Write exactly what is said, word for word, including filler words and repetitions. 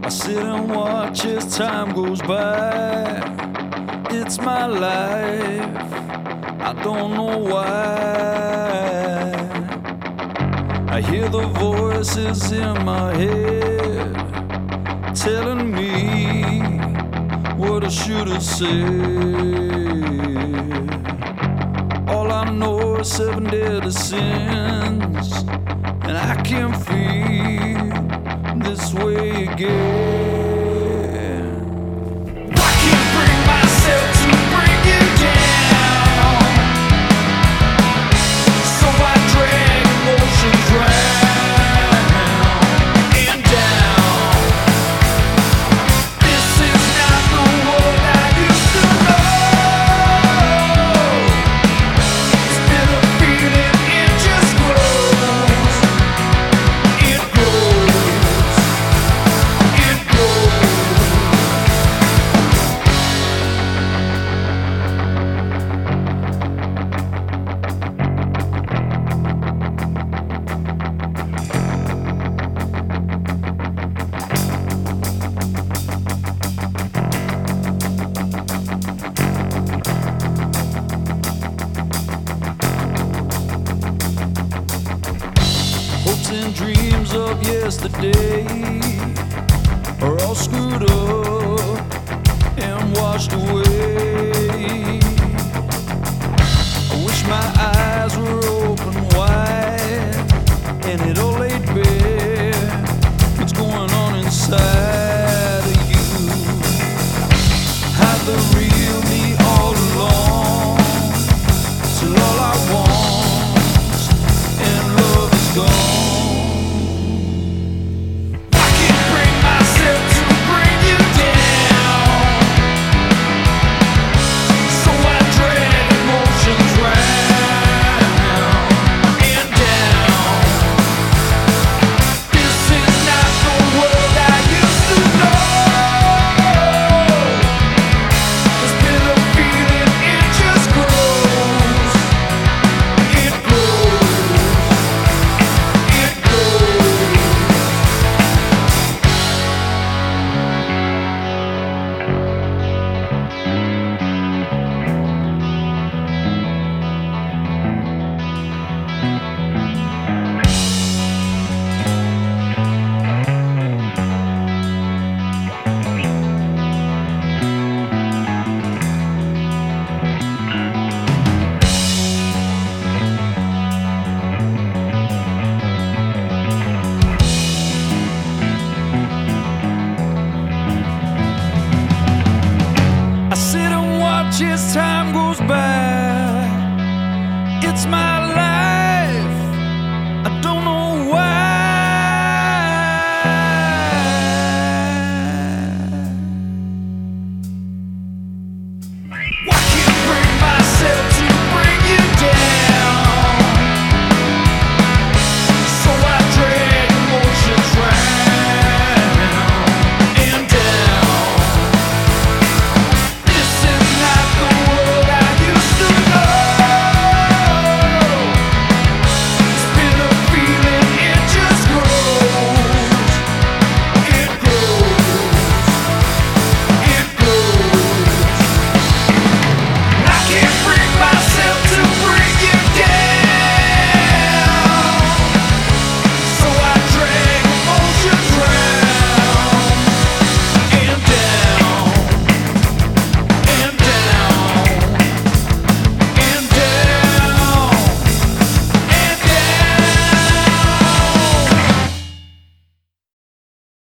I sit and watch as time goes by. It's my life, I don't know why. I hear the voices in my head telling me what I should have said. All I know is seven deadly sins, and I can feel this way again. I can't bring myself to bring you down, so I drag emotions round and down. This is not the world I used to know. It's bitter feeling, it just grows. It grows. It grows. Hopes and dreams of yesterday are all screwed up and washed away. I wish my eyes were open wide and it all laid bare. What's going on inside of you? Hide the real me all along till all I want and love is gone.